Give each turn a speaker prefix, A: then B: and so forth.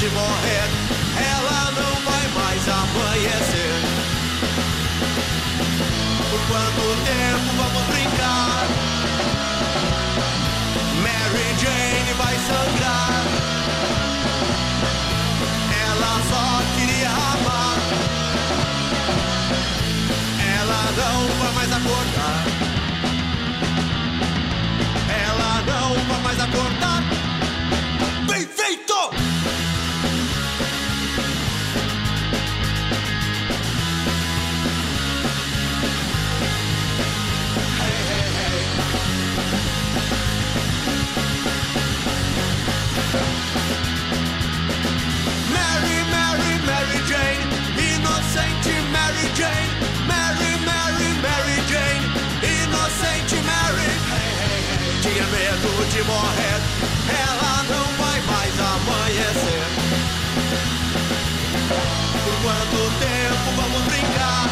A: de morrer. Ela não vai mais amanhecer. Por quanto tempo vamos brincar? Mary Jane vai sangrar. Ela só queria amar. Ela não vai mais acordar. Ela não vai mais acordar. Bem feito! Hey, hey, hey. Mary, Mary, Mary Jane, inocente Mary Jane. Mary, Mary, Mary Jane, inocente Mary. Hey, hey, hey. Tinha medo de morrer. Ela não vai mais amanhecer. Por quanto tempo vamos brincar?